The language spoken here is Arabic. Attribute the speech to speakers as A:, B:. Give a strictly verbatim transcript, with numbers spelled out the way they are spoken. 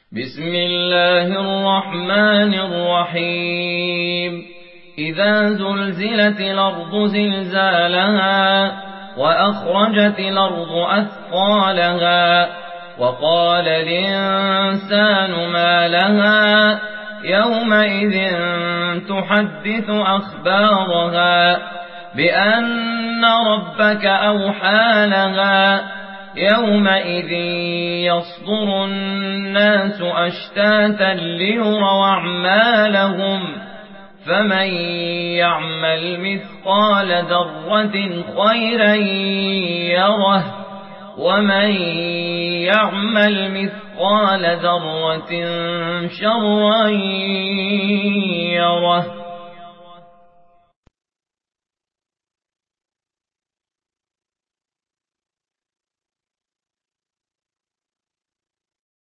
A: بسم الله الرحمن الرحيم إذا زلزلت الأرض زلزالها وأخرجت الأرض أثقالها وقال الإنسان ما لها يومئذ تحدث أخبارها بأن ربك أوحى لها يومئذ يصدر الناس أشتاتا ليروا أعمالهم فمن يعمل مثقال ذرة خيرا يره ومن يعمل مثقال ذرة شرا يره